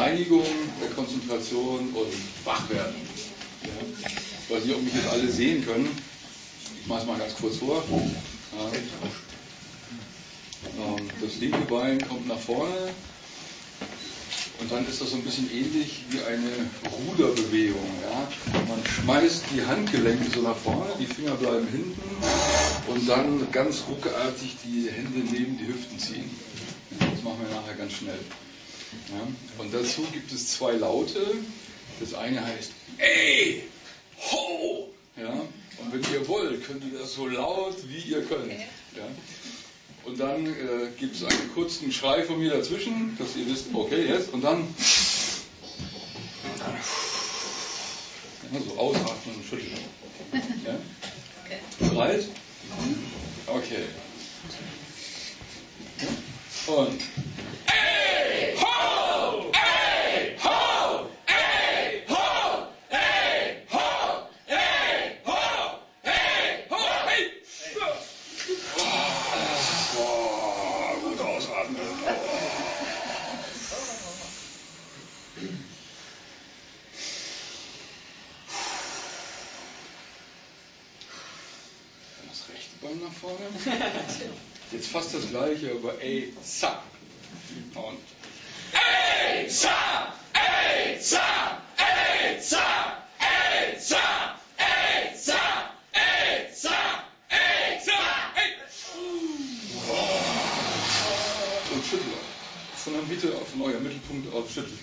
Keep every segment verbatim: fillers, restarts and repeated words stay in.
Reinigung der Konzentration und Wachwerden. Ja. Ich weiß nicht, ob mich jetzt alle sehen können. Ich mache es mal ganz kurz vor. Ja. Das linke Bein kommt nach vorne und dann ist das so ein bisschen ähnlich wie eine Ruderbewegung. Ja. Man schmeißt die Handgelenke so nach vorne, die Finger bleiben hinten und dann ganz ruckartig die Hände neben die Hüften ziehen. Das machen wir nachher ganz schnell. Ja. Und dazu gibt es zwei Laute. Das eine heißt Ey! Ho! Ja. Und wenn ihr wollt, könnt ihr das so laut wie ihr könnt. Ja. Und dann äh, gibt es einen kurzen Schrei von mir dazwischen, dass ihr wisst, okay, jetzt, und dann ja, so ausatmen und schütteln. Ja? Bereit? Okay. Und Ey! Ho! Ey! Ho! Ey! Ho! Ey! Ho! Ey! Ho! Ey! Ho! Ey! Boah, gut ausatmen. Das rechte Bein nach vorne. Jetzt fast das gleiche, aber ey, sa. Und ey, sa! Ey, sa! Ey, sa! Ey, sa! Ey, sa! Ey, sa! Ey, sa! Ey! Und schüttel von der Mitte, von eurem Mittelpunkt aus schütteln.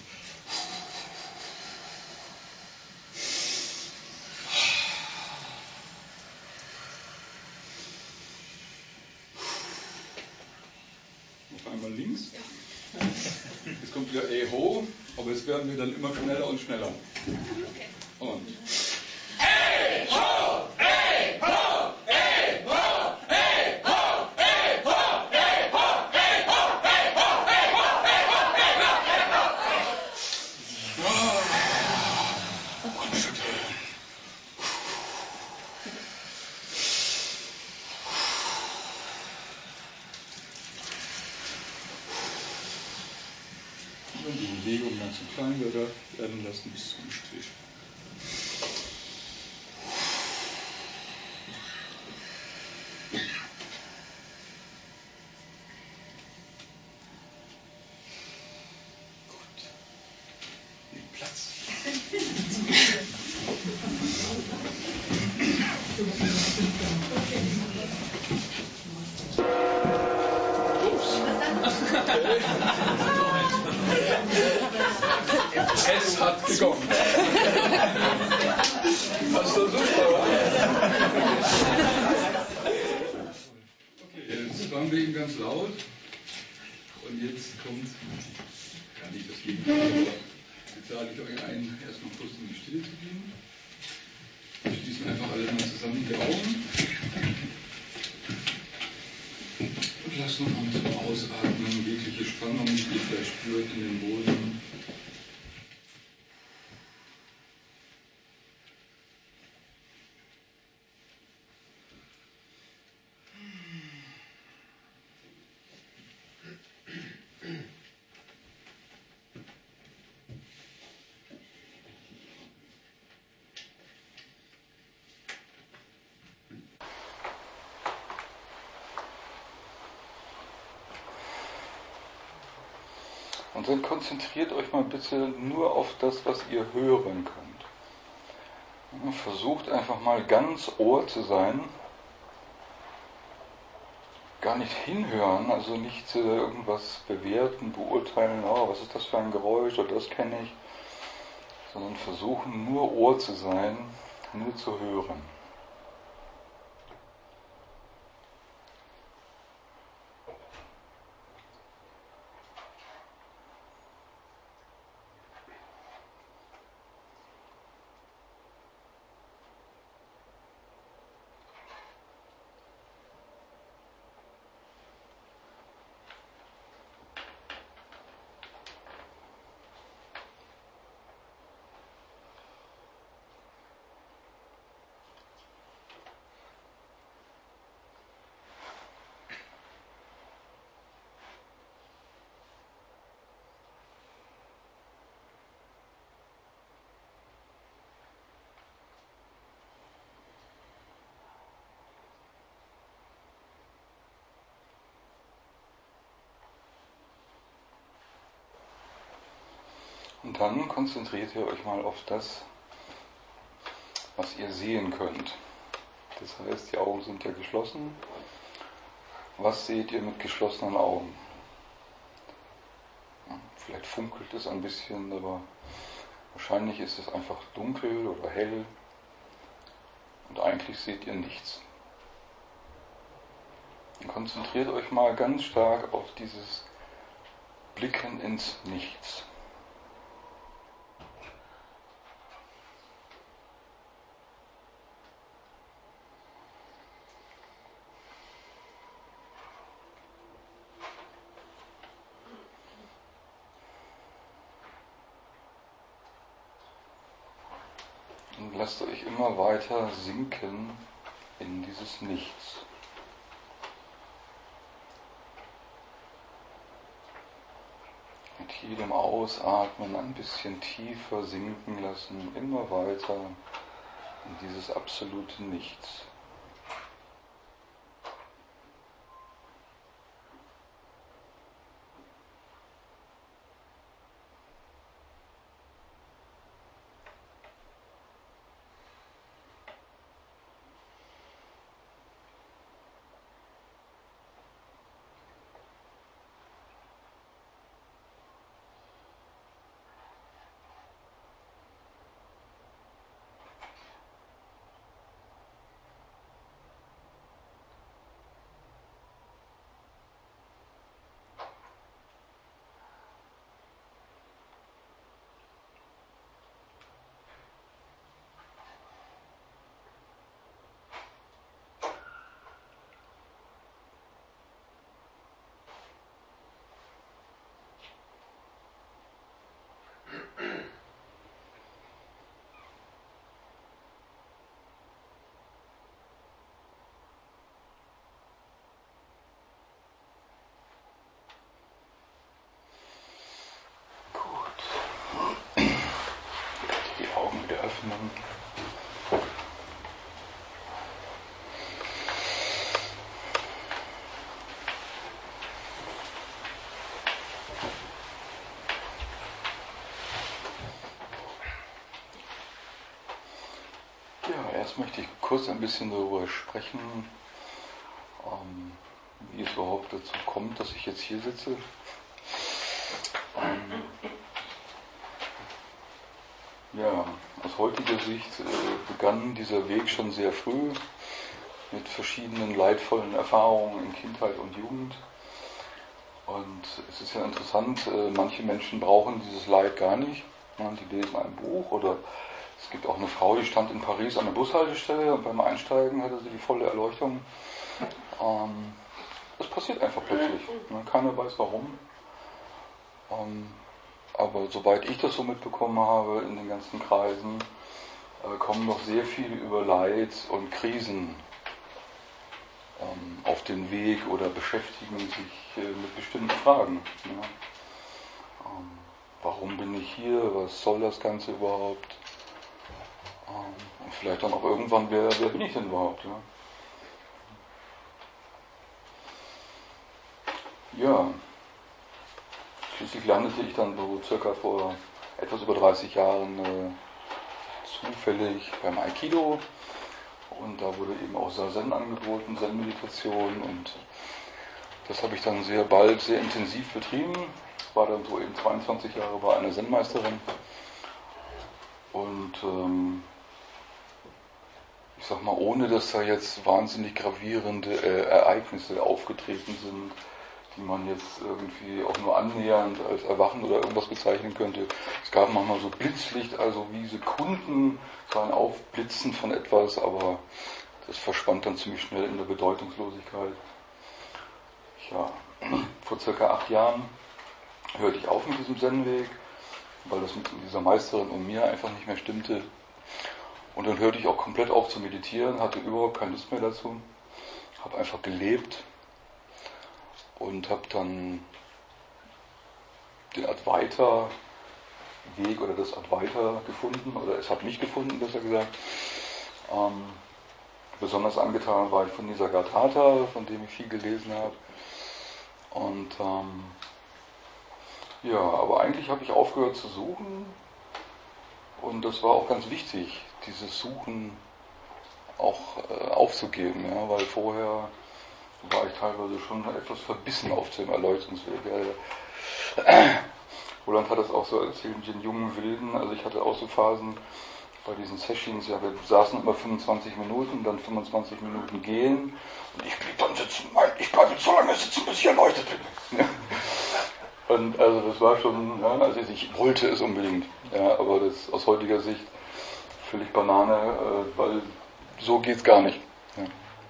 Noch einmal links. Jetzt kommt wieder ey ho, aber jetzt werden wir dann immer schneller und schneller. Und ey ho! Ey ho! Ey ho! Ey ho! Ey ho! Ey ho! Ey ho! Ey ho! Ey ho! Ey ho! Ey ho! Und schütteln. Und die Bewegung dann zu klein werden lassen bis zum Strich. Gut. Nehmt Platz. Es hat begonnen. Das ist doch super, oder? Okay, jetzt waren wir eben ganz laut. Und jetzt kommt, ja nicht das Gegenteil, aber jetzt lade ich euch ein, erstmal kurz in die Stille zu gehen. Wir schließen einfach alle mal zusammen die Augen. Und lasst noch mal zum Ausatmen jegliche Spannung, die ihr vielleicht spürt in den Boden. Und dann konzentriert euch mal bitte nur auf das, was ihr hören könnt. Versucht einfach mal ganz Ohr zu sein. Gar nicht hinhören, also nicht irgendwas bewerten, beurteilen, oh, was ist das für ein Geräusch oder das kenne ich. Sondern versuchen nur Ohr zu sein, nur zu hören. Und dann konzentriert ihr euch mal auf das, was ihr sehen könnt. Das heißt, die Augen sind ja geschlossen. Was seht ihr mit geschlossenen Augen? Vielleicht funkelt es ein bisschen, aber wahrscheinlich ist es einfach dunkel oder hell und eigentlich seht ihr nichts. Und konzentriert euch mal ganz stark auf dieses Blicken ins Nichts. Und lasst euch immer weiter sinken in dieses Nichts. Mit jedem Ausatmen ein bisschen tiefer sinken lassen, immer weiter in dieses absolute Nichts. Die Augen wieder öffnen. Ja, erst möchte ich kurz ein bisschen darüber sprechen, ähm, wie es überhaupt dazu kommt, dass ich jetzt hier sitze. Ähm, ja, aus heutiger Sicht äh, begann dieser Weg schon sehr früh mit verschiedenen leidvollen Erfahrungen in Kindheit und Jugend. Und es ist ja interessant, äh, manche Menschen brauchen dieses Leid gar nicht. Ja, die lesen ein Buch oder es gibt auch eine Frau, die stand in Paris an der Bushaltestelle und beim Einsteigen hatte sie die volle Erleuchtung. Ähm, das passiert einfach plötzlich. Ne? Keiner weiß warum. Ähm, aber soweit ich das so mitbekommen habe in den ganzen Kreisen, äh, kommen noch sehr viele über Leid und Krisen ähm, auf den Weg oder beschäftigen sich äh, mit bestimmten Fragen. Ne? Ähm, warum bin ich hier? Was soll das Ganze überhaupt? Ähm, und vielleicht dann auch irgendwann, wer, wer bin ich denn überhaupt? Ja? Ja, schließlich landete ich dann so circa vor etwas über dreißig Jahren äh, zufällig beim Aikido und da wurde eben auch Zazen angeboten, Zen-Meditation und das habe ich dann sehr bald, sehr intensiv betrieben. War dann so eben zweiundzwanzig Jahre bei einer Zen-Meisterin und ähm, ich sag mal, ohne dass da jetzt wahnsinnig gravierende äh, Ereignisse aufgetreten sind, die man jetzt irgendwie auch nur annähernd als Erwachen oder irgendwas bezeichnen könnte. Es gab manchmal so Blitzlicht, also wie Sekunden, so ein Aufblitzen von etwas, aber das verschwand dann ziemlich schnell in der Bedeutungslosigkeit. Ja, vor circa acht Jahren hörte ich auf mit diesem Zen-Weg, weil das mit dieser Meisterin und mir einfach nicht mehr stimmte. Und dann hörte ich auch komplett auf zu meditieren, hatte überhaupt keine Lust mehr dazu, habe einfach gelebt und habe dann den Advaita-Weg oder das Advaita gefunden, oder es hat mich gefunden, besser gesagt. Ähm, besonders angetan war ich von Nisargadatta, von dem ich viel gelesen habe. Und ähm, Ja, aber eigentlich habe ich aufgehört zu suchen und das war auch ganz wichtig, dieses Suchen auch äh, aufzugeben, ja, weil vorher war ich teilweise schon etwas verbissen auf dem Erleuchtungsweg. Ja. Roland hat das auch so erzählt mit den jungen Wilden, also ich hatte auch so Phasen bei diesen Sessions, ja, wir saßen immer fünfundzwanzig Minuten, dann fünfundzwanzig Minuten gehen und ich blieb dann sitzen, nein, ich bleibe jetzt so lange sitzen, bis ich erleuchtet bin. Ja. Und also das war schon, ja, also ich wollte es unbedingt, ja, aber das aus heutiger Sicht völlig Banane, äh, weil so geht's gar nicht. Ja.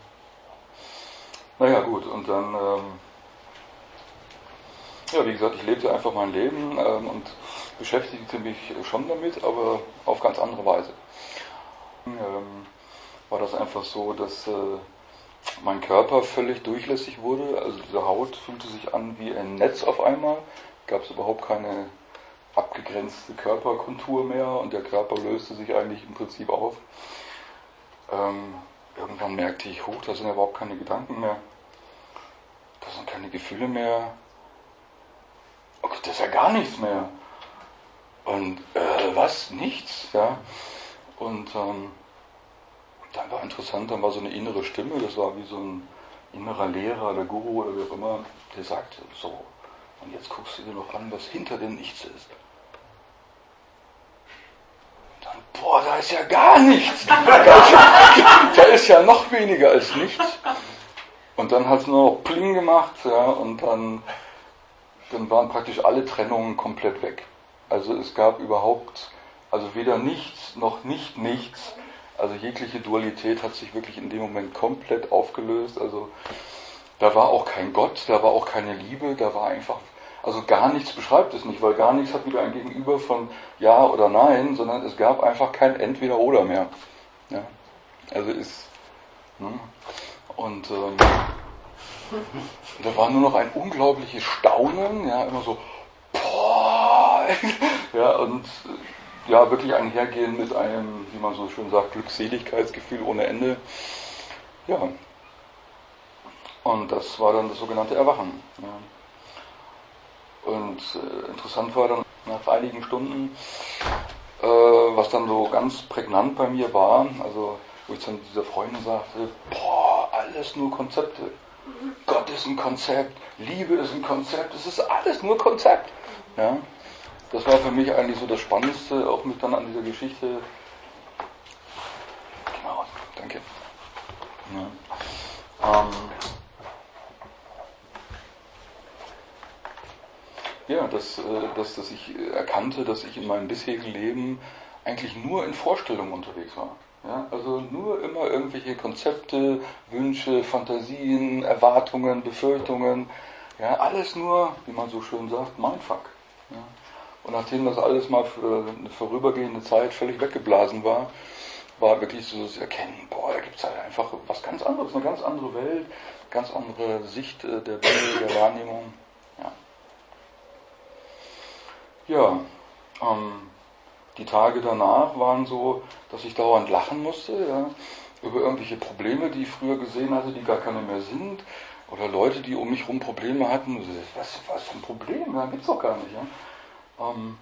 Naja gut, und dann, ähm, ja wie gesagt, ich lebte einfach mein Leben ähm, und beschäftigte mich schon damit, aber auf ganz andere Weise. Ähm, war das einfach so, dass äh, mein Körper völlig durchlässig wurde, also diese Haut fühlte sich an wie ein Netz auf einmal, gab es überhaupt keine abgegrenzte Körperkontur mehr und der Körper löste sich eigentlich im Prinzip auf. Ähm, irgendwann merkte ich, hoch, da sind überhaupt keine Gedanken mehr, da sind keine Gefühle mehr, oh Gott, das ist ja gar nichts mehr. Und äh, was? Nichts? Ja. Und ähm, dann war interessant, dann war so eine innere Stimme, das war wie so ein innerer Lehrer, der Guru oder wie auch immer, der sagte so, und jetzt guckst du dir noch an, was hinter dem Nichts ist. Und dann, boah, da ist ja gar nichts. Da ist ja, da ist ja noch weniger als nichts. Und dann hat es nur noch Pling gemacht, ja, und dann, dann waren praktisch alle Trennungen komplett weg. Also es gab überhaupt, also weder nichts noch nicht nichts. Also jegliche Dualität hat sich wirklich in dem Moment komplett aufgelöst. Also da war auch kein Gott, da war auch keine Liebe, da war einfach, also gar nichts beschreibt es nicht, weil gar nichts hat wieder ein Gegenüber von Ja oder Nein, sondern es gab einfach kein Entweder-Oder mehr. Ja, also ist, ne? Und ähm, da war nur noch ein unglaubliches Staunen, ja, immer so, boah, ja, und ja, wirklich einhergehen mit einem, wie man so schön sagt, Glückseligkeitsgefühl ohne Ende. Ja. Und das war dann das sogenannte Erwachen. Ja. Und äh, interessant war dann nach einigen Stunden, äh, was dann so ganz prägnant bei mir war, also wo ich dann dieser Freundin sagte, boah, alles nur Konzepte. Gott ist ein Konzept, Liebe ist ein Konzept, es ist alles nur Konzept. Ja. Das war für mich eigentlich so das Spannendste, auch mit dann an dieser Geschichte. Genau, danke. Ja, ähm, ja dass, dass, dass ich erkannte, dass ich in meinem bisherigen Leben eigentlich nur in Vorstellungen unterwegs war. Ja, also nur immer irgendwelche Konzepte, Wünsche, Fantasien, Erwartungen, Befürchtungen. Ja, alles nur, wie man so schön sagt, Mindfuck. Ja. Und nachdem das alles mal für eine vorübergehende Zeit völlig weggeblasen war, war wirklich so das Erkennen, boah, da gibt es halt einfach was ganz anderes, eine ganz andere Welt, ganz andere Sicht der Dinge, der Wahrnehmung. Ja, ja ähm, die Tage danach waren so, dass ich dauernd lachen musste, ja, über irgendwelche Probleme, die ich früher gesehen hatte, die gar keine mehr sind, oder Leute, die um mich herum Probleme hatten. Was, was für ein Problem? Ja, gibt's doch gar nicht. Ja. Ähm,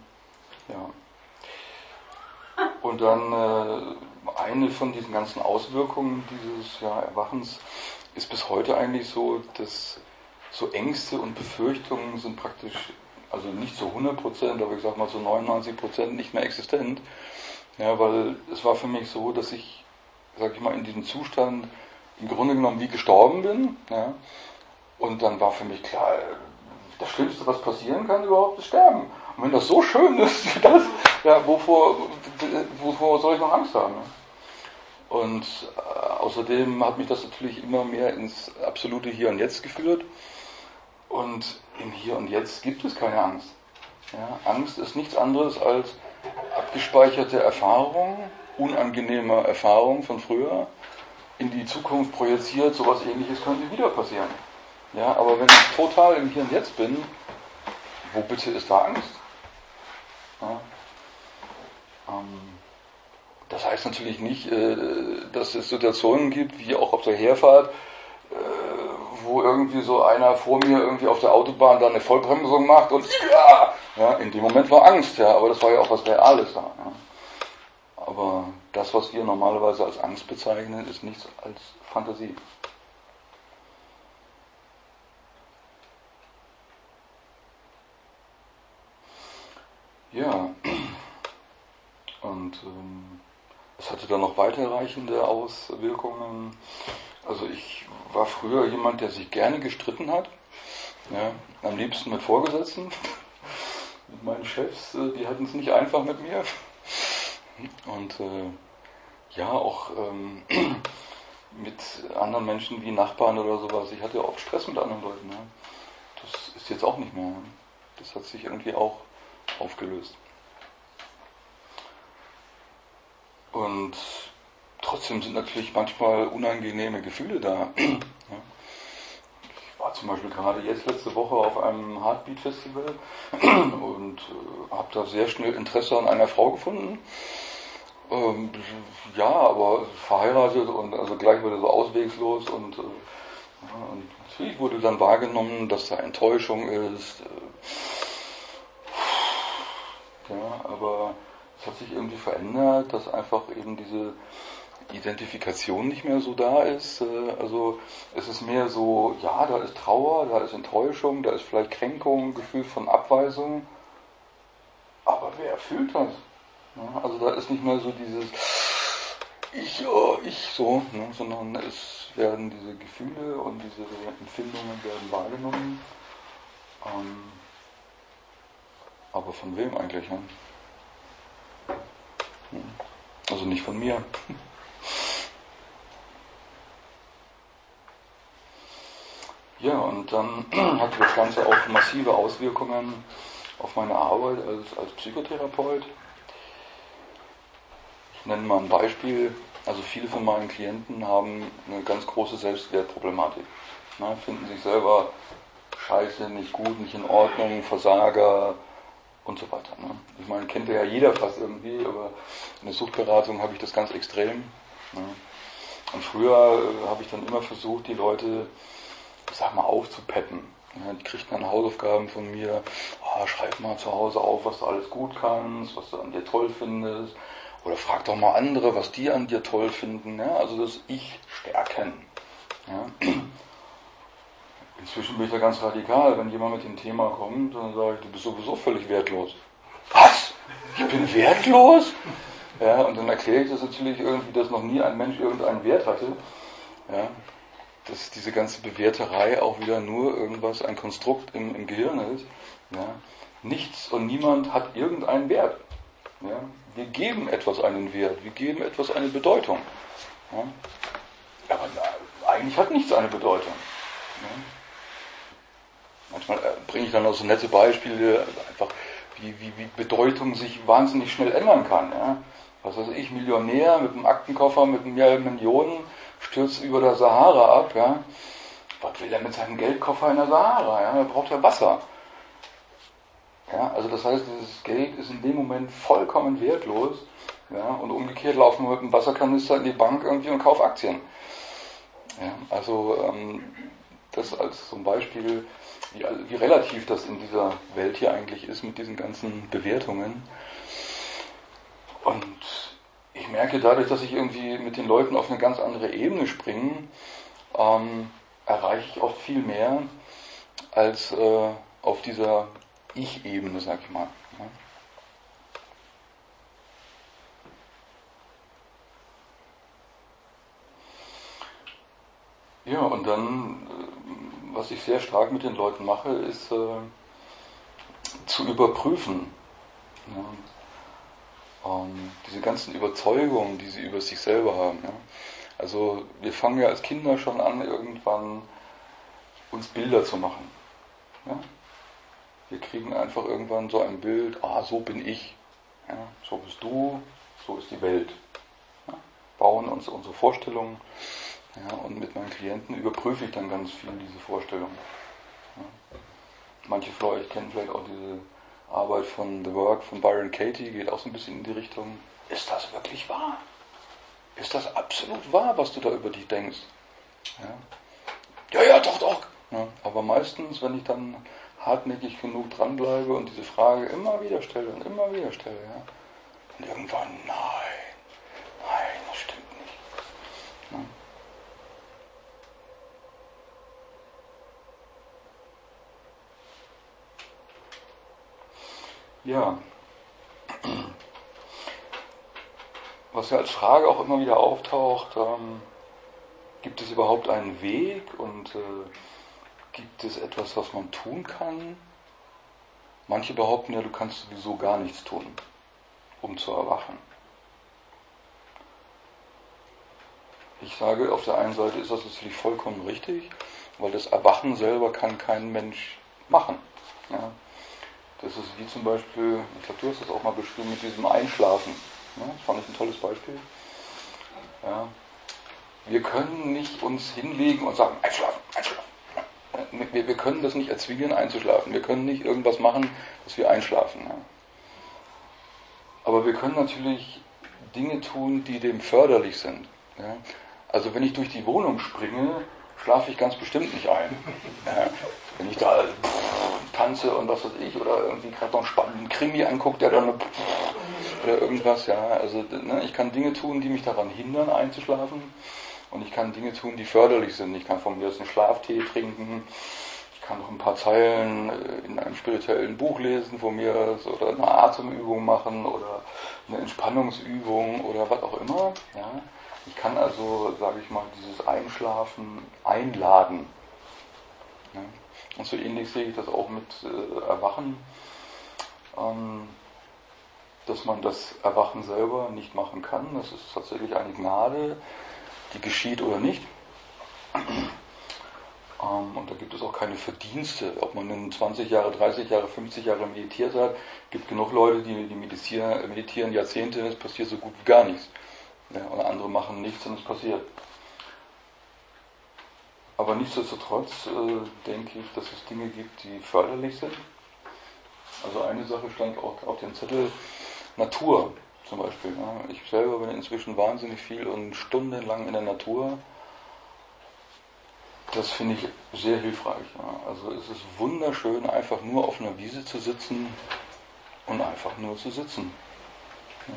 ja. Und dann äh, eine von diesen ganzen Auswirkungen dieses ja, Erwachens ist bis heute eigentlich so, dass so Ängste und Befürchtungen sind praktisch, also nicht zu hundert Prozent, aber ich sag mal zu neunundneunzig Prozent nicht mehr existent. Ja, weil es war für mich so, dass ich, sag ich mal, in diesem Zustand im Grunde genommen wie gestorben bin. Ja, und dann war für mich klar, das Schlimmste, was passieren kann überhaupt, ist sterben. Und wenn das so schön ist, wie das, ja, wovor, wovor soll ich noch Angst haben? Und äh, außerdem hat mich das natürlich immer mehr ins absolute Hier und Jetzt geführt. Und im Hier und Jetzt gibt es keine Angst. Ja, Angst ist nichts anderes als abgespeicherte Erfahrung, unangenehme Erfahrung von früher, in die Zukunft projiziert, sowas Ähnliches könnte wieder passieren. Ja, aber wenn ich total im Hier und Jetzt bin, wo bitte ist da Angst? Ja, ähm, das heißt natürlich nicht, äh, dass es Situationen gibt, wie auch auf der Herfahrt, äh, wo irgendwie so einer vor mir irgendwie auf der Autobahn da eine Vollbremsung macht und ja, Ja, in dem Moment war Angst, ja, aber das war ja auch was Reales da. Ja. Aber das, was wir normalerweise als Angst bezeichnen, ist nichts als Fantasie. Ja, und ähm, es hatte dann noch weiterreichende Auswirkungen. Also ich war früher jemand, der sich gerne gestritten hat, ja, am liebsten mit Vorgesetzten, mit meinen Chefs, die hatten es nicht einfach mit mir. Und äh, ja, auch ähm, mit anderen Menschen wie Nachbarn oder sowas. Ich hatte oft Stress mit anderen Leuten. Ja. Das ist jetzt auch nicht mehr. Das hat sich irgendwie auch aufgelöst. Und trotzdem sind natürlich manchmal unangenehme Gefühle da. Ja. Ich war zum Beispiel gerade jetzt letzte Woche auf einem Heartbeat-Festival und äh, habe da sehr schnell Interesse an einer Frau gefunden. Ähm, ja, aber verheiratet und also gleich wieder so auswegslos und, äh, ja, und natürlich wurde dann wahrgenommen, dass da Enttäuschung ist. Äh, ja, aber es hat sich irgendwie verändert, dass einfach eben diese Identifikation nicht mehr so da ist. Äh, also es ist mehr so, ja, da ist Trauer, da ist Enttäuschung, da ist vielleicht Kränkung, Gefühl von Abweisung. Aber wer fühlt das? Ja, also da ist nicht mehr so dieses Ich, oh, ich so, ne, sondern es werden diese Gefühle und diese Empfindungen werden wahrgenommen. Ähm, aber von wem eigentlich? Ne? Also nicht von mir. Ja, und dann hatte das Ganze auch massive Auswirkungen auf meine Arbeit als, als Psychotherapeut. Ich nenne mal ein Beispiel. Also viele von meinen Klienten haben eine ganz große Selbstwertproblematik. Ne, finden sich selber scheiße, nicht gut, nicht in Ordnung, Versager und so weiter. Ne. Ich meine, kennt ja jeder fast irgendwie, aber in der Suchtberatung habe ich das ganz extrem. Ne. Und früher äh, habe ich dann immer versucht, die Leute, ich sag mal, aufzupeppen. Ja, die kriegten dann Hausaufgaben von mir, oh, schreib mal zu Hause auf, was du alles gut kannst, was du an dir toll findest. Oder frag doch mal andere, was die an dir toll finden. Ja, also das Ich stärken. Ja. Inzwischen bin ich da ganz radikal. Wenn jemand mit dem Thema kommt, dann sage ich, du bist sowieso völlig wertlos. Was? Ich bin wertlos? Ja, und dann erkläre ich das natürlich irgendwie, dass noch nie ein Mensch irgendeinen Wert hatte. Ja, dass diese ganze Bewerterei auch wieder nur irgendwas, ein Konstrukt im, im Gehirn ist. Ja. Nichts und niemand hat irgendeinen Wert. Ja. Wir geben etwas einen Wert, wir geben etwas eine Bedeutung. Ja. Aber na, eigentlich hat nichts eine Bedeutung. Ja. Manchmal bringe ich dann auch so nette Beispiele, also einfach wie, wie, wie Bedeutung sich wahnsinnig schnell ändern kann. Ja. Was weiß ich, Millionär mit einem Aktenkoffer mit mehreren Millionen stürzt über der Sahara ab. Ja. Was will er mit seinem Geldkoffer in der Sahara? Ja. Er braucht ja Wasser. Ja, also das heißt, dieses Geld ist in dem Moment vollkommen wertlos. Ja, und umgekehrt laufen wir mit einem Wasserkanister in die Bank irgendwie und kaufen Aktien. Ja, also ähm, das als so ein Beispiel, wie, wie relativ das in dieser Welt hier eigentlich ist mit diesen ganzen Bewertungen. Und ich merke dadurch, dass ich irgendwie mit den Leuten auf eine ganz andere Ebene springe, ähm, erreiche ich oft viel mehr als äh, auf dieser Ich-Ebene, sag ich mal. Ja, und dann, was ich sehr stark mit den Leuten mache, ist äh, zu überprüfen. Ja, ähm, diese ganzen Überzeugungen, die sie über sich selber haben. Ja. Also wir fangen ja als Kinder schon an, irgendwann uns Bilder zu machen. Ja. Wir kriegen einfach irgendwann so ein Bild, ah, so bin ich, ja, so bist du, so ist die Welt. Ja, bauen uns unsere Vorstellungen, ja, und mit meinen Klienten überprüfe ich dann ganz viel diese Vorstellungen. Ja. Manche von euch kennen vielleicht auch diese Arbeit von The Work von Byron Katie, geht auch so ein bisschen in die Richtung, ist das wirklich wahr? Ist das absolut wahr, was du da über dich denkst? Ja, ja, ja doch, doch. Ja, aber meistens, wenn ich dann hartnäckig genug dranbleibe und diese Frage immer wieder stelle und immer wieder stelle, ja. Und irgendwann, nein, nein, das stimmt nicht. Ja. Ja. Was ja als Frage auch immer wieder auftaucht, ähm, gibt es überhaupt einen Weg und äh, gibt es etwas, was man tun kann? Manche behaupten ja, du kannst sowieso gar nichts tun, um zu erwachen. Ich sage, auf der einen Seite ist das natürlich vollkommen richtig, weil das Erwachen selber kann kein Mensch machen. Ja. Das ist wie zum Beispiel, ich glaube, du hast das auch mal beschrieben mit diesem Einschlafen. Ja, das fand ich ein tolles Beispiel. Ja. Wir können nicht uns hinlegen und sagen, einschlafen, einschlafen. Wir, wir können das nicht erzwingen, einzuschlafen. Wir können nicht irgendwas machen, dass wir einschlafen. Ja. Aber wir können natürlich Dinge tun, die dem förderlich sind. Ja. Also wenn ich durch die Wohnung springe, schlafe ich ganz bestimmt nicht ein. Ja. Wenn ich da tanze und was weiß ich, oder irgendwie gerade noch einen spannenden Krimi anguckt, der dann oder irgendwas, ja. Also ne, ich kann Dinge tun, die mich daran hindern, einzuschlafen. Und ich kann Dinge tun, die förderlich sind. Ich kann von mir aus einen Schlaftee trinken. Ich kann noch ein paar Zeilen in einem spirituellen Buch lesen von mir aus, oder eine Atemübung machen oder eine Entspannungsübung oder was auch immer. Ja. Ich kann also, sage ich mal, dieses Einschlafen einladen. Ja. Und so ähnlich sehe ich das auch mit äh, Erwachen, ähm, dass man das Erwachen selber nicht machen kann. Das ist tatsächlich eine Gnade, die geschieht oder nicht. Ähm, und da gibt es auch keine Verdienste. Ob man nun zwanzig Jahre, dreißig Jahre, fünfzig Jahre meditiert hat, gibt genug Leute, die, die meditieren, meditieren Jahrzehnte und es passiert so gut wie gar nichts. Ja, und andere machen nichts und es passiert. Aber nichtsdestotrotz äh, denke ich, dass es Dinge gibt, die förderlich sind. Also eine Sache stand auch auf dem Zettel, Natur zum Beispiel. Ja. Ich selber bin inzwischen wahnsinnig viel und stundenlang in der Natur. Das finde ich sehr hilfreich. Ja. Also es ist wunderschön, einfach nur auf einer Wiese zu sitzen und einfach nur zu sitzen. Ja.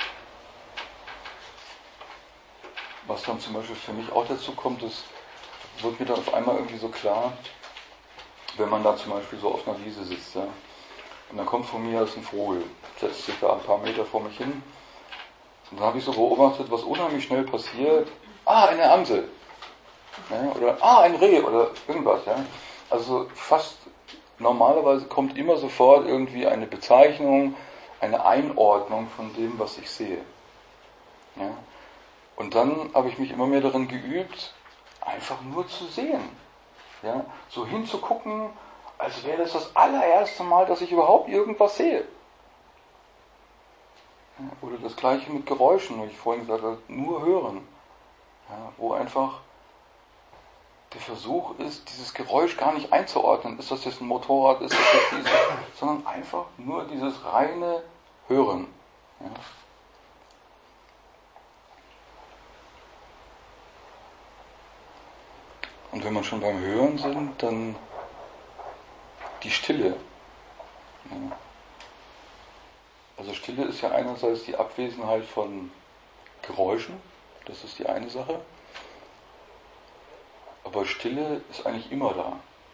Was dann zum Beispiel für mich auch dazu kommt, das wird mir dann auf einmal irgendwie so klar, wenn man da zum Beispiel so auf einer Wiese sitzt. Ja. Und dann kommt von mir aus ein Vogel, setzt sich da ein paar Meter vor mich hin. Und dann habe ich so beobachtet, was unheimlich schnell passiert. Ah, eine Amsel. Ja, oder ah, ein Reh oder irgendwas. Ja. Also fast normalerweise kommt immer sofort irgendwie eine Bezeichnung, eine Einordnung von dem, was ich sehe. Ja. Und dann habe ich mich immer mehr darin geübt, einfach nur zu sehen. Ja. So hinzugucken, als wäre das das allererste Mal, dass ich überhaupt irgendwas sehe. Ja. Oder das gleiche mit Geräuschen, wie ich vorhin gesagt habe, nur hören. Ja. Wo einfach der Versuch ist, dieses Geräusch gar nicht einzuordnen. Ist das jetzt ein Motorrad, ist das jetzt dieses, sondern einfach nur dieses reine Hören. Ja. Und wenn man schon beim Hören sind, dann die Stille. Ja. Also Stille ist ja einerseits die Abwesenheit von Geräuschen, das ist die eine Sache. Aber Stille ist eigentlich immer da.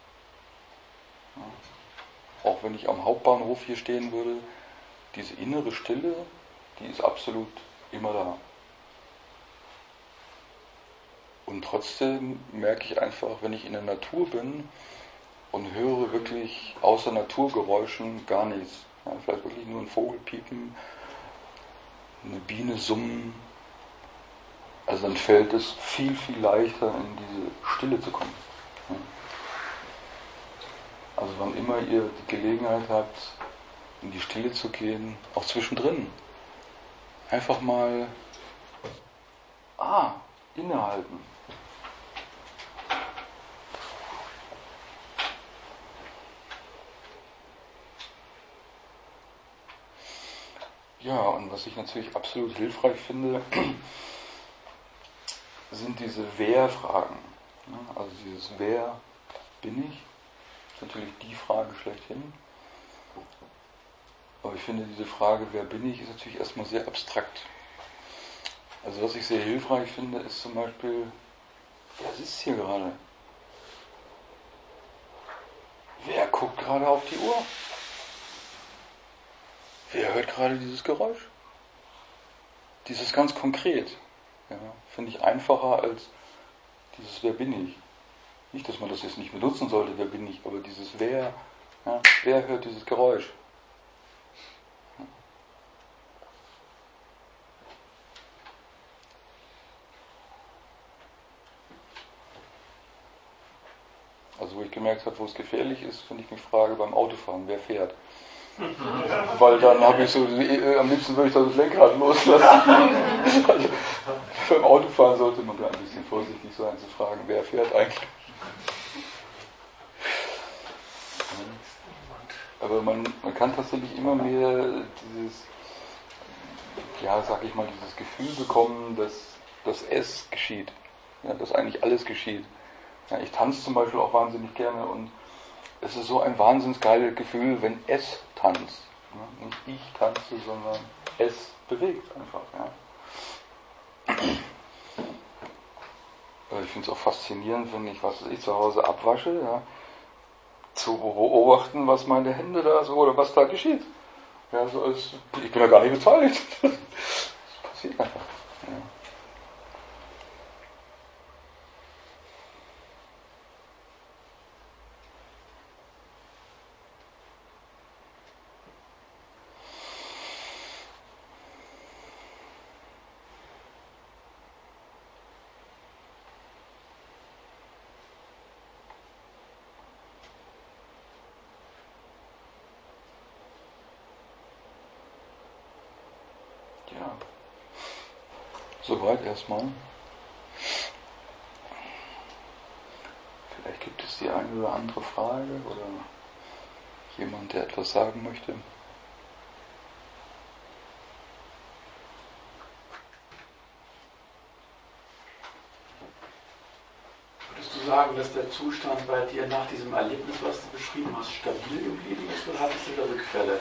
Ja. Auch wenn ich am Hauptbahnhof hier stehen würde, diese innere Stille, die ist absolut immer da. Und trotzdem merke ich einfach, wenn ich in der Natur bin und höre wirklich außer Naturgeräuschen gar nichts. Ja, vielleicht wirklich nur ein Vogel piepen, eine Biene summen. Also dann fällt es viel, viel leichter, in diese Stille zu kommen. Ja. Also wann immer ihr die Gelegenheit habt, in die Stille zu gehen, auch zwischendrin, einfach mal ah, innehalten. Ja, und was ich natürlich absolut hilfreich finde, sind diese Wer-Fragen. Also dieses Wer bin ich? ist natürlich die Frage schlechthin. Aber ich finde, diese Frage, wer bin ich, ist natürlich erstmal sehr abstrakt. Also was ich sehr hilfreich finde, ist zum Beispiel, wer sitzt hier gerade? Wer guckt gerade auf die Uhr? Wer hört gerade dieses Geräusch? Dieses ganz konkret, ja, finde ich einfacher als dieses Wer bin ich. Nicht, dass man das jetzt nicht benutzen sollte, wer bin ich, aber dieses Wer, ja, wer hört dieses Geräusch? Also wo ich gemerkt habe, wo es gefährlich ist, finde ich die Frage beim Autofahren, wer fährt? Weil dann habe ich so, äh, am liebsten würde ich das Lenkrad loslassen. Also, beim Autofahren sollte man da ein bisschen vorsichtig sein zu fragen, wer fährt eigentlich? Aber man, man kann tatsächlich immer mehr dieses, ja, sag ich mal, dieses Gefühl bekommen, dass das Es geschieht. Ja, dass eigentlich alles geschieht. Ja, ich tanze zum Beispiel auch wahnsinnig gerne und es ist so ein wahnsinnig geiles Gefühl, wenn es tanzt. Ja, nicht ich tanze, sondern es bewegt einfach. Ja. Ich finde es auch faszinierend, wenn ich, was ich zu Hause abwasche, ja, zu beobachten, was meine Hände da so oder was da geschieht. Ja, so als, ich bin ja gar nicht beteiligt. Das passiert einfach. Ja. Soweit erstmal. Vielleicht gibt es die eine oder andere Frage oder jemand, der etwas sagen möchte. Würdest du sagen, dass der Zustand bei dir nach diesem Erlebnis, was du beschrieben hast, stabil geblieben ist oder hattest du da Rückfälle?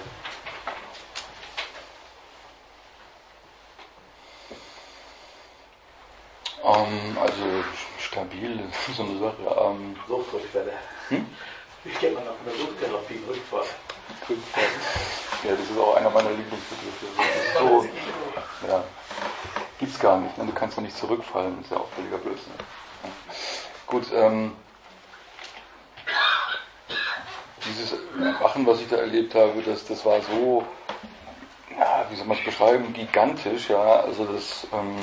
Ähm, also stabil ist so eine Sache. Ähm, Suchtrückfälle. Hm? Wie kennt man auch von der Suchttherapie Rückfall? Rückfall. Ja, das ist auch einer meiner Lieblingsbegriffe. So, ja, gibt's gar nicht. Ne? Du kannst doch nicht zurückfallen, das ist ja auch völliger Blödsinn. Ja. Gut, ähm, dieses Erwachen, was ich da erlebt habe, das, das war so, ja, wie soll man es beschreiben, gigantisch, ja, also das, ähm,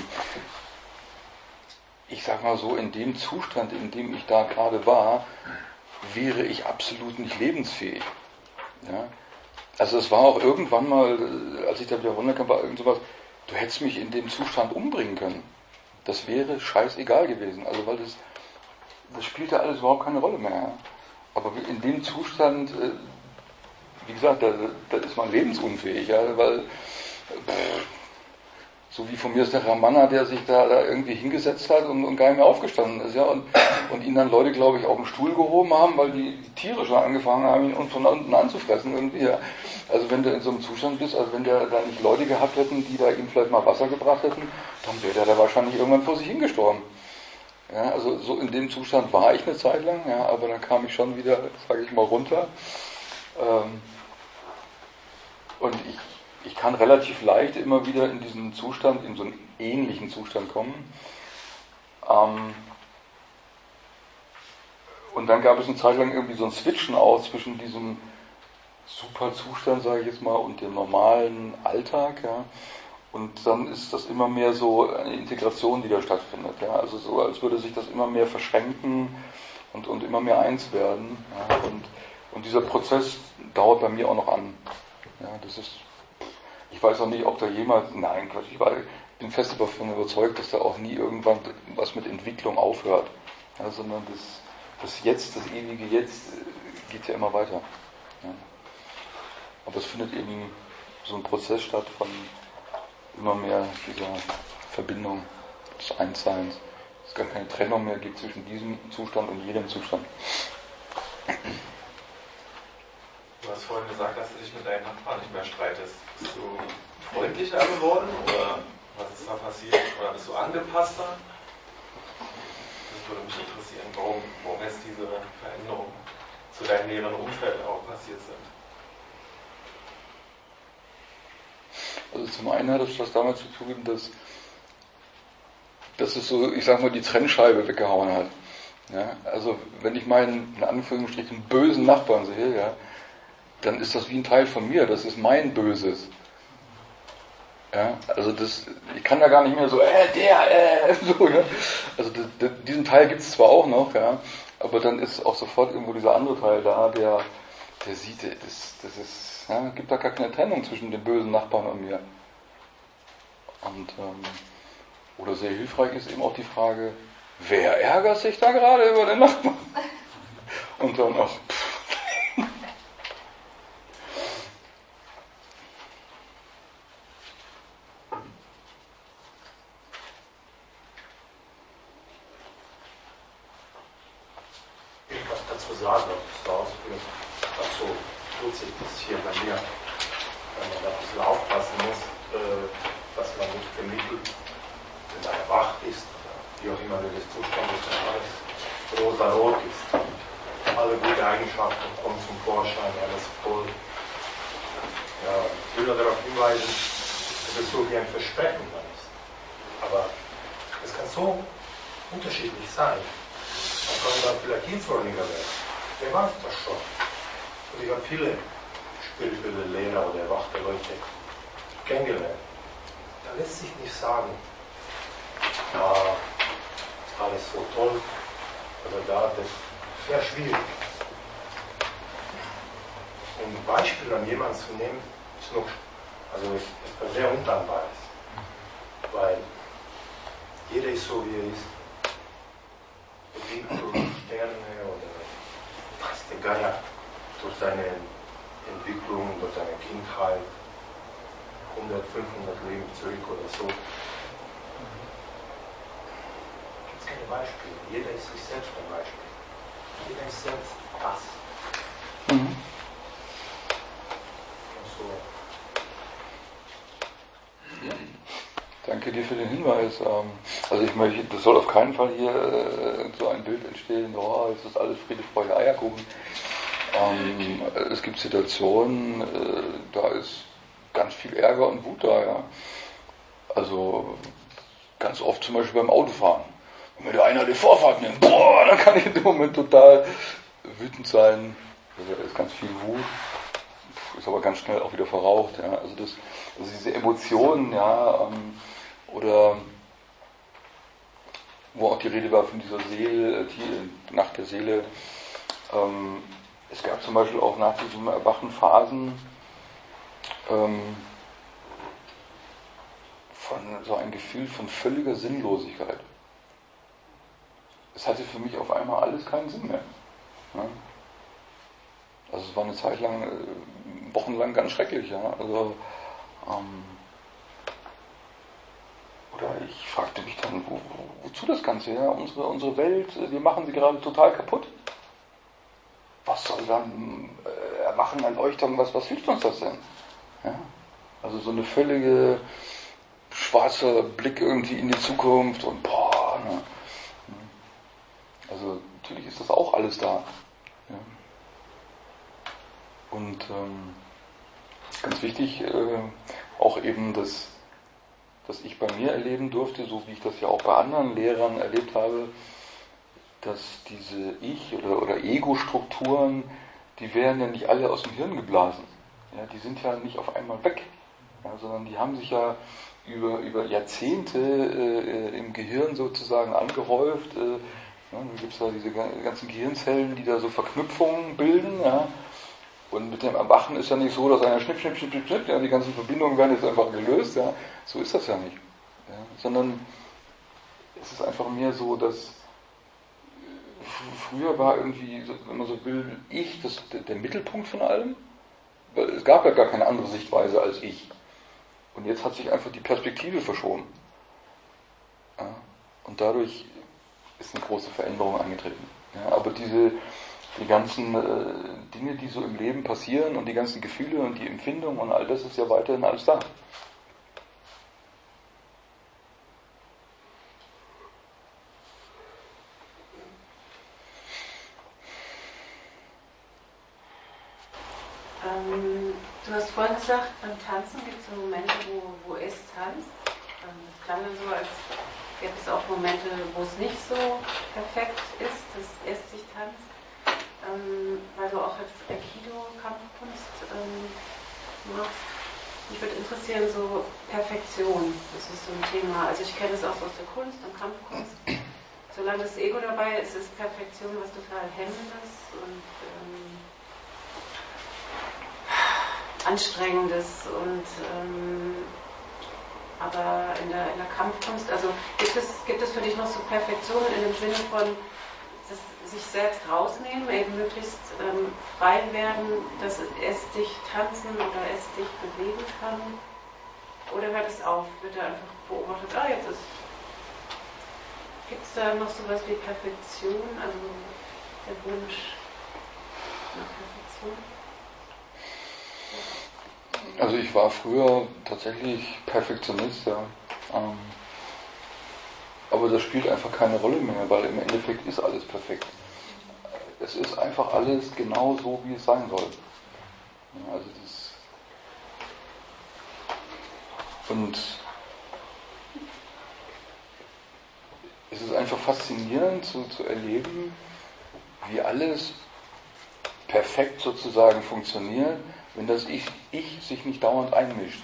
ich sag mal so, in dem Zustand, in dem ich da gerade war, wäre ich absolut nicht lebensfähig. Ja? Also es war auch irgendwann mal, als ich da wieder runterkam, war irgend sowas, du hättest mich in dem Zustand umbringen können. Das wäre scheißegal gewesen. Also weil das, das spielte alles überhaupt keine Rolle mehr. Ja? Aber in dem Zustand, wie gesagt, da, da ist man lebensunfähig, ja? Weil pff, so wie von mir ist der Ramanna, der sich da, da irgendwie hingesetzt hat und, und gar nicht mehr aufgestanden ist, ja, und, und ihn dann Leute, glaube ich, auf den Stuhl gehoben haben, weil die, die Tiere schon angefangen haben, ihn von unten anzufressen irgendwie, ja. Also wenn du in so einem Zustand bist, also wenn der da nicht Leute gehabt hätten, die da ihm vielleicht mal Wasser gebracht hätten, dann wäre der da wahrscheinlich irgendwann vor sich hingestorben. Ja, also so in dem Zustand war ich eine Zeit lang, ja, aber dann kam ich schon wieder, sage ich mal, runter. Ähm, und ich Ich kann relativ leicht immer wieder in diesen Zustand, in so einen ähnlichen Zustand kommen. Ähm und dann gab es eine Zeit lang irgendwie so ein Switchen auch zwischen diesem super Zustand, sage ich jetzt mal, und dem normalen Alltag. Ja. Und dann ist das immer mehr so eine Integration, die da stattfindet. Ja. Also so, als würde sich das immer mehr verschränken und, und immer mehr eins werden. Ja. Und, und dieser Prozess dauert bei mir auch noch an. Ja, das ist Ich weiß auch nicht, ob da jemals, nein, Quatsch, ich war, bin fest davon überzeugt, dass da auch nie irgendwann was mit Entwicklung aufhört. Ja, sondern das, das Jetzt, das ewige Jetzt geht ja immer weiter. Ja. Aber es findet eben so ein Prozess statt von immer mehr dieser Verbindung des Einsseins. Es gar keine Trennung mehr gibt zwischen diesem Zustand und jedem Zustand. Du hast vorhin gesagt, dass du dich mit deinen Nachbarn nicht mehr streitest. Bist du freundlicher geworden oder was ist da passiert? Oder bist du angepasster? Das würde mich interessieren, warum, warum jetzt diese Veränderungen zu deinem näheren Umfeld auch passiert sind. Also zum einen hat es das damit zu tun, dass, dass es so, ich sag mal, die Trennscheibe weggehauen hat. Ja, also wenn ich meinen, in Anführungsstrichen, bösen Nachbarn sehe, ja, dann ist das wie ein Teil von mir, das ist mein Böses. Ja, also das, ich kann da gar nicht mehr so, äh, der, äh, so, ja. Also das, das, diesen Teil gibt es zwar auch noch, ja, aber dann ist auch sofort irgendwo dieser andere Teil da, der, der sieht, das, das ist, ja, gibt da gar keine Trennung zwischen den bösen Nachbarn und mir. Und, ähm, oder sehr hilfreich ist eben auch die Frage, wer ärgert sich da gerade über den Nachbarn? Und dann auch, pff. Was dazu sagen, das ausführen, was so tut sich das hier bei mir, wenn man da ein bisschen aufpassen muss, dass man nicht vermittelt, wenn man erwacht ist, wie auch immer der Zustand ist, dass alles rosa-rot ist. Alle gute Eigenschaften kommen zum Vorschein, alles voll. Ja, ich will nur darauf hinweisen, dass es so wie ein Versprechen dann ist. Aber es kann so unterschiedlich sein. Man kann dann vielleicht hinfreudiger werden. Wer weiß das schon? Und ich habe viele spirituelle Lehrer oder erwachte Leute kennengelernt. Da lässt sich nicht sagen, ja, alles so toll, oder da, das ist sehr schwierig. Um ein Beispiel an jemanden zu nehmen, ist noch, also ist, ist sehr undankbar ist. Weil jeder ist so, wie er ist. Bedingt durch Sterne oder was der Geier durch seine Entwicklung, durch seine Kindheit, hundert, fünfhundert Leben zurück oder so. Es gibt keine Beispiele. Jeder ist sich selbst ein Beispiel. Jeder ist selbst das. Mhm. Und so. Ja. Danke dir für den Hinweis. Also ich möchte, das soll auf keinen Fall hier so ein Bild entstehen, oh, es ist alles Friede, Freude, Eierkuchen. Ähm, es gibt Situationen, da ist ganz viel Ärger und Wut da, ja. Also ganz oft zum Beispiel beim Autofahren. Wenn mir da einer die Vorfahrt nimmt, boah, dann kann ich in dem Moment total wütend sein. Also da ist ganz viel Wut, ist aber ganz schnell auch wieder verraucht, ja. Also das, also diese Emotionen, ja, ähm, oder wo auch die Rede war von dieser Seele, die Nacht der Seele. Ähm, es gab zum Beispiel auch nach diesen erwachen Phasen ähm, von so ein Gefühl von völliger Sinnlosigkeit. Es hatte für mich auf einmal alles keinen Sinn mehr. Ja? Also es war eine Zeit lang, äh, wochenlang ganz schrecklich. Ja? Also ähm, Oder ich fragte mich dann, wo, wo, wozu das Ganze? Ja? Unsere, unsere Welt, wir machen sie gerade total kaputt. Was soll dann äh, Erwachen, Erleuchtung, was, was hilft uns das denn? Ja? Also so eine völlige schwarzer Blick irgendwie in die Zukunft und boah. Ne? Also natürlich ist das auch alles da. Ja? Und ähm, ganz wichtig, äh, auch eben das, dass ich bei mir erleben durfte, so wie ich das ja auch bei anderen Lehrern erlebt habe, dass diese Ich- oder, oder Ego-Strukturen, die werden ja nicht alle aus dem Hirn geblasen. Ja, die sind ja nicht auf einmal weg, ja, sondern die haben sich ja über, über Jahrzehnte äh, im Gehirn sozusagen angehäuft. Äh, ja, dann gibt es da diese ganzen Gehirnzellen, die da so Verknüpfungen bilden. Ja. Und mit dem Erwachen ist ja nicht so, dass einer schnipp, schnipp, schnipp, schnipp, schnipp, ja, die ganzen Verbindungen werden jetzt einfach gelöst. Ja. So ist das ja nicht. Ja. Sondern es ist einfach mehr so, dass früher war irgendwie, wenn man so will, ich das, der, der Mittelpunkt von allem. Weil es gab ja gar keine andere Sichtweise als ich. Und jetzt hat sich einfach die Perspektive verschoben. Ja. Und dadurch ist eine große Veränderung eingetreten. Ja. Aber diese die ganzen äh, Dinge, die so im Leben passieren und die ganzen Gefühle und die Empfindungen und all das ist ja weiterhin alles da. Ähm, du hast vorhin gesagt, beim Tanzen gibt es Momente, wo, wo es tanzt. Ähm, das klang dann so, als gäbe es auch Momente, wo es nicht so perfekt ist, dass es sich tanzt. Ähm, weil du auch als Aikido-Kampfkunst ähm, machst. Mich würde interessieren, so Perfektion, das ist so ein Thema. Also ich kenne es auch so aus der Kunst und Kampfkunst. Solange das Ego dabei ist, ist Perfektion was total Hemmendes und ähm, Anstrengendes und ähm, aber in der, in der Kampfkunst, also gibt es, gibt es für dich noch so Perfektion in dem Sinne von das, sich selbst rausnehmen, eben möglichst ähm, frei werden, dass es dich tanzen oder es dich bewegen kann? Oder hört es auf? Wird er einfach beobachtet, ah, jetzt ist. Gibt es da noch sowas wie Perfektion, also der Wunsch nach Perfektion? Also ich war früher tatsächlich Perfektionist, ja. Ähm, aber das spielt einfach keine Rolle mehr, weil im Endeffekt ist alles perfekt. Es ist einfach alles genau so, wie es sein soll. Ja, also das und es ist einfach faszinierend zu, zu erleben, wie alles perfekt sozusagen funktioniert, wenn das Ich, ich sich nicht dauernd einmischt.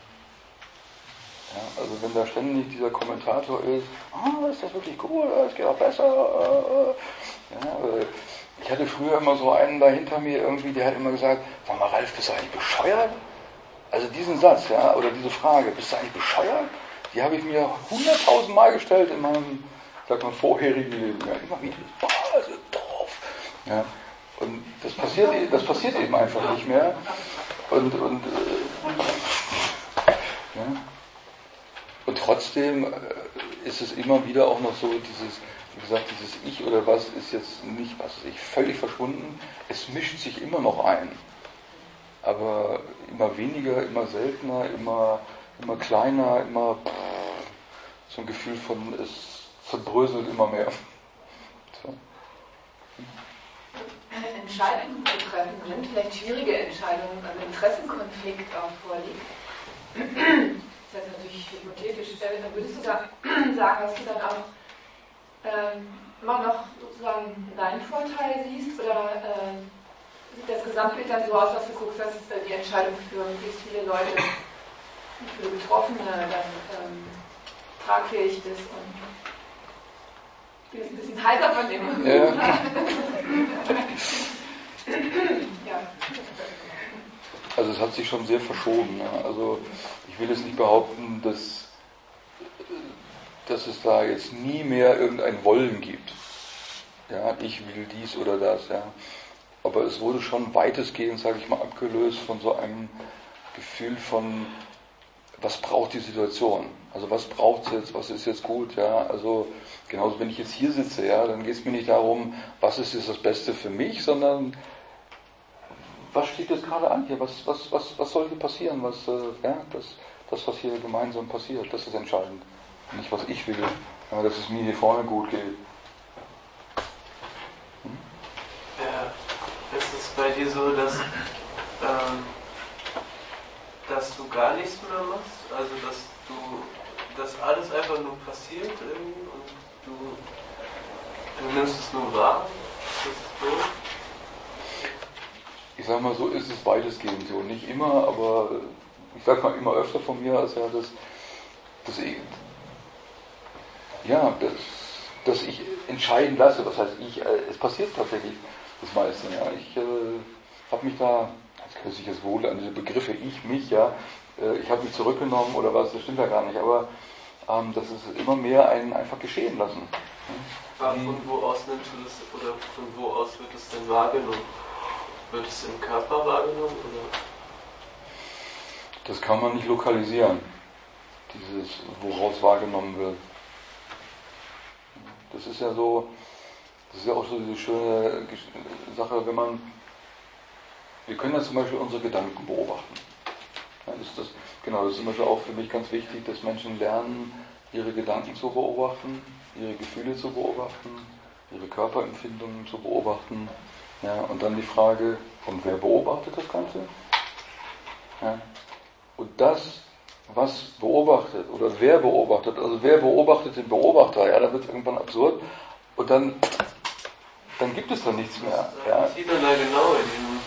Ja, also wenn da ständig dieser Kommentator ist, ah, ist das wirklich cool, es geht auch besser. Ja, ich hatte früher immer so einen da hinter mir irgendwie, der hat immer gesagt, sag mal Ralf, bist du eigentlich bescheuert? Also diesen Satz, ja, oder diese Frage, bist du eigentlich bescheuert? Die habe ich mir hunderttausend Mal gestellt in meinem, sag mal, vorherigen Leben. Ja, immer wieder, boah, also doof. Ja, und das passiert, das passiert eben einfach nicht mehr. Und, und, äh, ja. Und trotzdem ist es immer wieder auch noch so, dieses, wie gesagt, dieses Ich oder was ist jetzt nicht, was weiß ich, völlig verschwunden. Es mischt sich immer noch ein. Aber immer weniger, immer seltener, immer, immer kleiner, immer pff, so ein Gefühl von, es zerbröselt immer mehr. So. Entscheidungen zu treffen sind, vielleicht schwierige Entscheidungen, also Interessenkonflikt auch vorliegt. Das heißt natürlich hypothetisch, dann würdest du da sagen, dass du dann auch ähm, immer noch sozusagen deinen Vorteil siehst oder äh, sieht das Gesamtbild dann so aus, dass du guckst, dass äh, die Entscheidung für möglichst viele Leute, für Betroffene dann ähm, tragfähig ist und ich bin jetzt ein bisschen heiser von dem. Ja. Ja. Also es hat sich schon sehr verschoben. Ja. Also ich will jetzt nicht behaupten, dass, dass es da jetzt nie mehr irgendein Wollen gibt. Ja, ich will dies oder das. Ja. Aber es wurde schon weitestgehend, sage ich mal, abgelöst von so einem Gefühl von, was braucht die Situation? Also was braucht es jetzt? Was ist jetzt gut? Ja, also genauso, wenn ich jetzt hier sitze, ja, dann geht es mir nicht darum, was ist jetzt das Beste für mich, sondern was steht jetzt gerade an hier? Was, was, was, was soll hier passieren? Was, äh, ja, das, das, was hier gemeinsam passiert, das ist entscheidend. Nicht, was ich will, ja, dass es mir hier vorne gut geht. Hm? Ja, ist es bei dir so, dass, ähm, dass du gar nichts mehr machst? Also, dass du, dass alles einfach nur passiert irgendwie und du, du nimmst es nur wahr? Ist das so? Ich sag mal, so ist es weitestgehend so. Nicht immer, aber ich sag mal immer öfter von mir, als ja das, das ja, das, dass ich entscheiden lasse. Was heißt ich? Es passiert tatsächlich das meiste. Ja. Ich äh, habe mich da, jetzt küsse ich es wohl an diese Begriffe ich, mich, ja, äh, ich habe mich zurückgenommen oder was, das stimmt ja gar nicht, aber ähm, das ist immer mehr ein einfach geschehen lassen. Ja. Von wo aus nimmst du das oder von wo aus wird es denn wahrgenommen? Wird es im Körper wahrgenommen? Oder? Das kann man nicht lokalisieren, dieses, woraus wahrgenommen wird. Das ist ja so, Das ist ja auch so diese schöne Sache, wenn man, wir können ja zum Beispiel unsere Gedanken beobachten. Ja, das ist das, genau, das ist zum Beispiel auch für mich ganz wichtig, dass Menschen lernen, ihre Gedanken zu beobachten, ihre Gefühle zu beobachten, ihre Körperempfindungen zu beobachten. Ja, und dann die Frage, und wer beobachtet das Ganze? Ja, und das, was beobachtet, oder wer beobachtet, also wer beobachtet den Beobachter, ja, da wird es irgendwann absurd. Und dann, dann gibt es dann nichts mehr. Ja. Was sieht man da genau in diesem...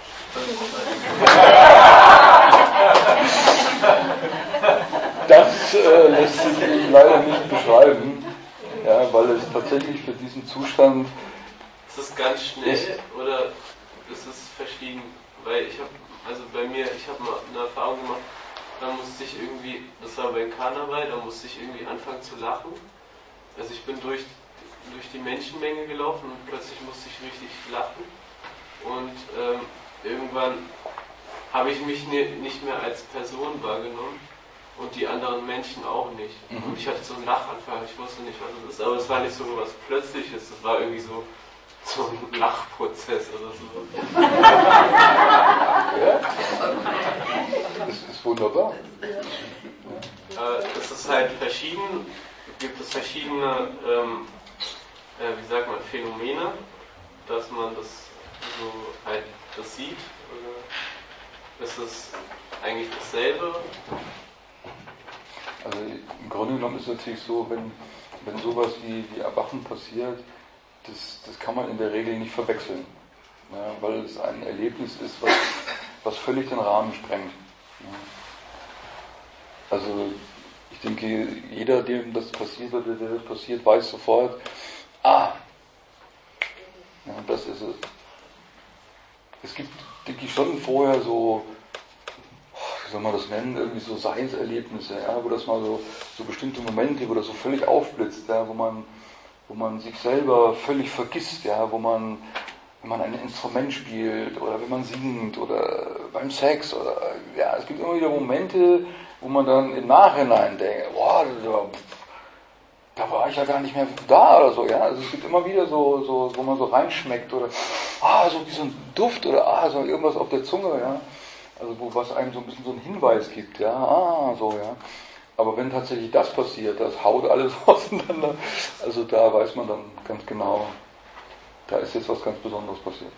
Das äh, lässt sich eben leider nicht beschreiben, ja, weil es tatsächlich für diesen Zustand... Ist es ganz schnell oder ist es verschieden? Weil ich habe, also bei mir, ich habe mal eine Erfahrung gemacht, da musste ich irgendwie, das war beim Karneval, da musste ich irgendwie anfangen zu lachen. Also ich bin durch, durch die Menschenmenge gelaufen und plötzlich musste ich richtig lachen. Und ähm, irgendwann habe ich mich ne, nicht mehr als Person wahrgenommen und die anderen Menschen auch nicht. Mhm. Und ich hatte so einen Lachanfall, ich wusste nicht, was es ist, aber es war nicht so was Plötzliches, es war irgendwie so, so ein Lachprozess oder so. Ja? Das ist wunderbar. Äh, es ist halt verschieden, gibt es verschiedene, ähm, äh, wie sagt man, Phänomene, dass man das so halt das sieht, oder ist es eigentlich dasselbe? Also im Grunde genommen ist es natürlich so, wenn, wenn sowas wie, wie Erwachen passiert, das, das kann man in der Regel nicht verwechseln, ja, weil es ein Erlebnis ist, was, was völlig den Rahmen sprengt. Ja. Also ich denke, jeder, dem das passiert oder der das passiert, weiß sofort, ah, ja, das ist es. Es gibt, denke ich, schon vorher so, wie soll man das nennen, irgendwie so Seinserlebnisse, ja, wo das mal so, so bestimmte Momente, wo das so völlig aufblitzt, ja, wo man, wo man sich selber völlig vergisst, ja, wo man, wenn man ein Instrument spielt oder wenn man singt oder beim Sex oder, ja, es gibt immer wieder Momente, wo man dann im Nachhinein denkt, boah, da war ich ja gar nicht mehr da oder so, ja, also es gibt immer wieder so, so, wo man so reinschmeckt oder, ah, so wie so ein Duft oder, ah, so irgendwas auf der Zunge, ja, also wo was einem so ein bisschen so einen Hinweis gibt, ja, ah, so, ja. Aber wenn tatsächlich das passiert, das haut alles auseinander, also da weiß man dann ganz genau, da ist jetzt was ganz Besonderes passiert.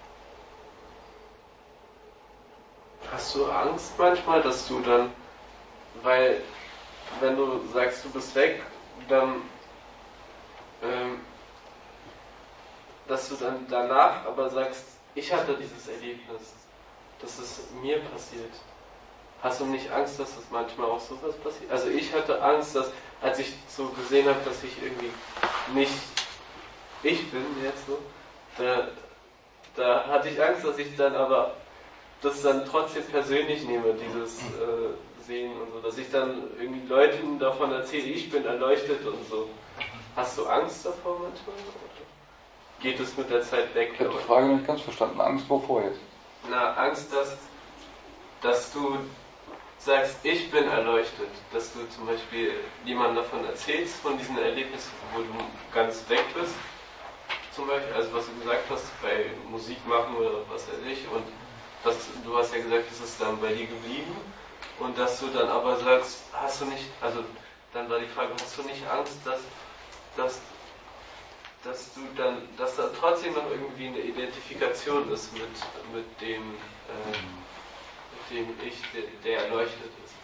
Hast du Angst manchmal, dass du dann, weil wenn du sagst, du bist weg, dann, ähm, dass du dann danach aber sagst, ich hatte dieses Erlebnis, dass es mir passiert. Hast du nicht Angst, dass es manchmal auch sowas passiert? Also ich hatte Angst, dass, als ich so gesehen habe, dass ich irgendwie nicht ich bin jetzt so, da, da hatte ich Angst, dass ich dann aber das dann trotzdem persönlich nehme, dieses äh, Sehen und so, dass ich dann irgendwie Leuten davon erzähle, ich bin erleuchtet und so. Hast du Angst davor manchmal? Oder geht es mit der Zeit weg? Ich habe die Frage nicht ganz verstanden. Angst wovor jetzt? Na, Angst, dass, dass du sagst, ich bin erleuchtet, dass du zum Beispiel jemandem davon erzählst, von diesen Erlebnissen, wo du ganz weg bist, zum Beispiel, also was du gesagt hast, bei Musik machen oder was weiß ich, und das, du hast ja gesagt, es ist dann bei dir geblieben, und dass du dann aber sagst, hast du nicht, also dann war die Frage, hast du nicht Angst, dass, dass, dass du dann, dass da trotzdem noch irgendwie eine Identifikation ist mit, mit dem, äh, dem Ich, der, der erleuchtet ist?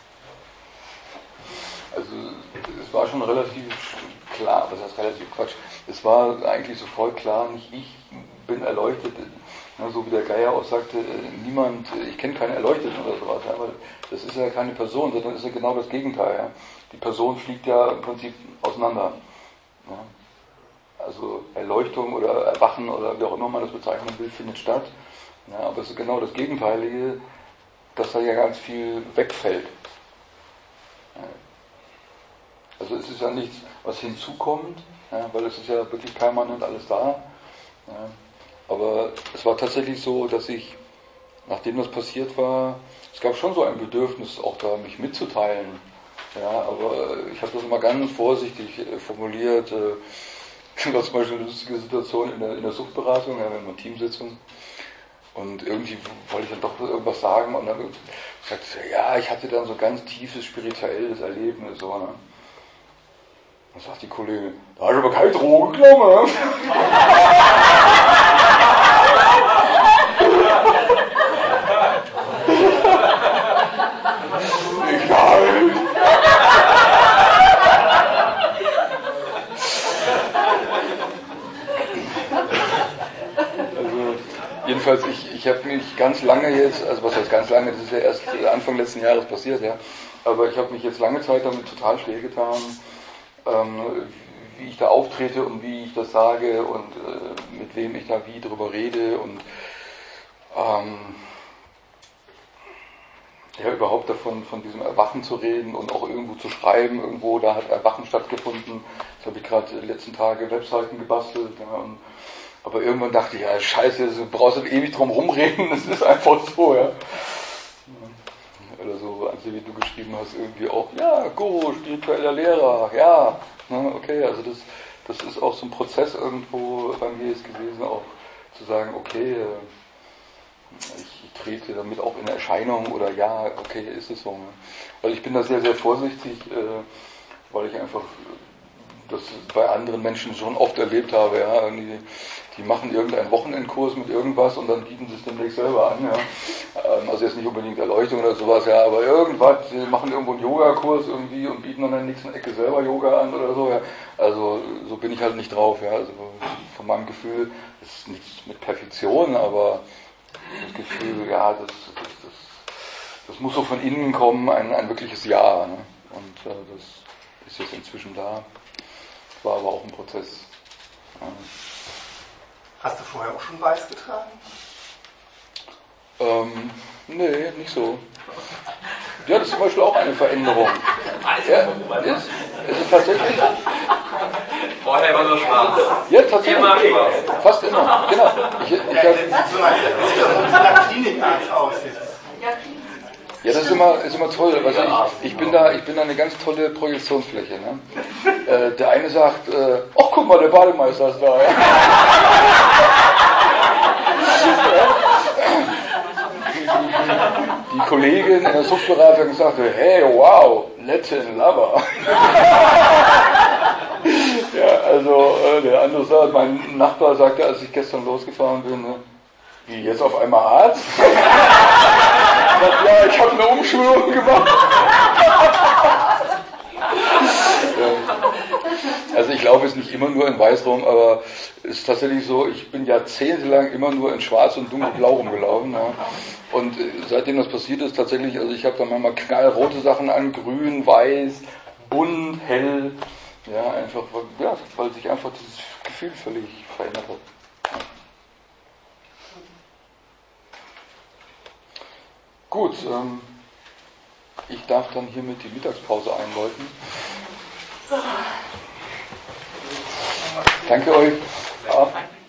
Also es war schon relativ klar, was heißt relativ Quatsch, es war eigentlich sofort klar, nicht ich bin erleuchtet, ja, so wie der Geier auch sagte, niemand, ich kenne keinen Erleuchteten oder sowas, ja, weil das ist ja keine Person, sondern ist ja genau das Gegenteil. Ja. Die Person fliegt ja im Prinzip auseinander. Ja. Also Erleuchtung oder Erwachen oder wie auch immer man das bezeichnen will, findet statt, ja, aber es ist genau das Gegenteilige, dass da ja ganz viel wegfällt. Ja. Also es ist ja nichts, was hinzukommt, ja, weil es ist ja wirklich permanent alles da. Ja. Aber es war tatsächlich so, dass ich, nachdem das passiert war, es gab schon so ein Bedürfnis, auch da mich mitzuteilen. Ja, aber ich habe das immer ganz vorsichtig formuliert. Das war zum Beispiel eine lustige Situation in der, in der Suchtberatung, ja, wenn man Teamsitzung. Und irgendwie wollte ich dann doch irgendwas sagen und dann sagte sie, ja, ich hatte dann so ganz tiefes spirituelles Erlebnis. So, ne? Dann sagt die Kollegin, da hast du aber keine Droge genommen. Ne? Egal. Also, jedenfalls, ich, ich habe mich ganz lange jetzt, also was heißt ganz lange, das ist ja erst Anfang letzten Jahres passiert, ja, aber ich habe mich jetzt lange Zeit damit total schwer getan, ähm, wie ich da auftrete und wie ich das sage und äh, mit wem ich da wie drüber rede und ähm, ja, überhaupt davon, von diesem Erwachen zu reden und auch irgendwo zu schreiben, irgendwo, da hat Erwachen stattgefunden. Das habe ich gerade die letzten Tage Webseiten gebastelt. Ja, und, aber irgendwann dachte ich, ja, scheiße, du brauchst nicht ewig drum rumreden, das ist einfach so, ja. Oder so, also wie du geschrieben hast, irgendwie auch, ja, Guru, spiritueller Lehrer, ja, ne, okay, also das, das ist auch so ein Prozess irgendwo bei mir jetzt gewesen, auch zu sagen, okay, ich, ich trete damit auch in Erscheinung oder ja, okay, ist es so. Ne? Weil ich bin da sehr, sehr vorsichtig, äh, weil ich einfach das bei anderen Menschen schon oft erlebt habe, ja, die, die machen irgendeinen Wochenendkurs mit irgendwas und dann bieten sie es demnächst selber an, ja. Ähm, also jetzt nicht unbedingt Erleuchtung oder sowas, ja, aber irgendwas, sie machen irgendwo einen Yogakurs irgendwie und bieten dann in der nächsten Ecke selber Yoga an oder so, ja. Also so bin ich halt nicht drauf, ja. Also von meinem Gefühl ist nichts mit Perfektion, aber das Gefühl, ja, das, das, das, das muss so von innen kommen, ein, ein wirkliches Ja. Ne? Und äh, das ist jetzt inzwischen da. War aber auch ein Prozess. Ja. Hast du vorher auch schon weiß getragen? Ähm, nee, nicht so. Ja, das ist zum Beispiel auch eine Veränderung. Ja, ist, ist tatsächlich. Vorher war nur schwarz. Ja, tatsächlich. Immer schwarz. Fast immer, genau. Ich, ich Ja, hab, das sieht so, als ob es nach Klinikarzt aussieht. Ja, das ist immer, ist immer toll. Also ich, ich, bin da, ich bin da eine ganz tolle Projektionsfläche. Ne? Äh, der eine sagt, äh, ach guck mal, der Bademeister ist da. Ja? Die Kollegin in der Suchtberatung sagte, hey, wow, Latin Lover. Ja, also äh, der andere sagt, mein Nachbar sagte, als ich gestern losgefahren bin, ne, wie, jetzt auf einmal Arzt? Ja, ich habe eine Umschulung gemacht. Also ich laufe jetzt nicht immer nur in Weiß rum, aber es ist tatsächlich so, ich bin jahrzehntelang immer nur in Schwarz und Dunkelblau rumgelaufen. Ja. Und seitdem das passiert ist, tatsächlich, also ich habe dann manchmal knallrote Sachen an, grün, weiß, bunt, hell. Ja, einfach, ja, weil sich einfach dieses Gefühl völlig verändert hat. Ja. Gut, ähm, ich darf dann hiermit die Mittagspause einläuten. Danke euch. Ja.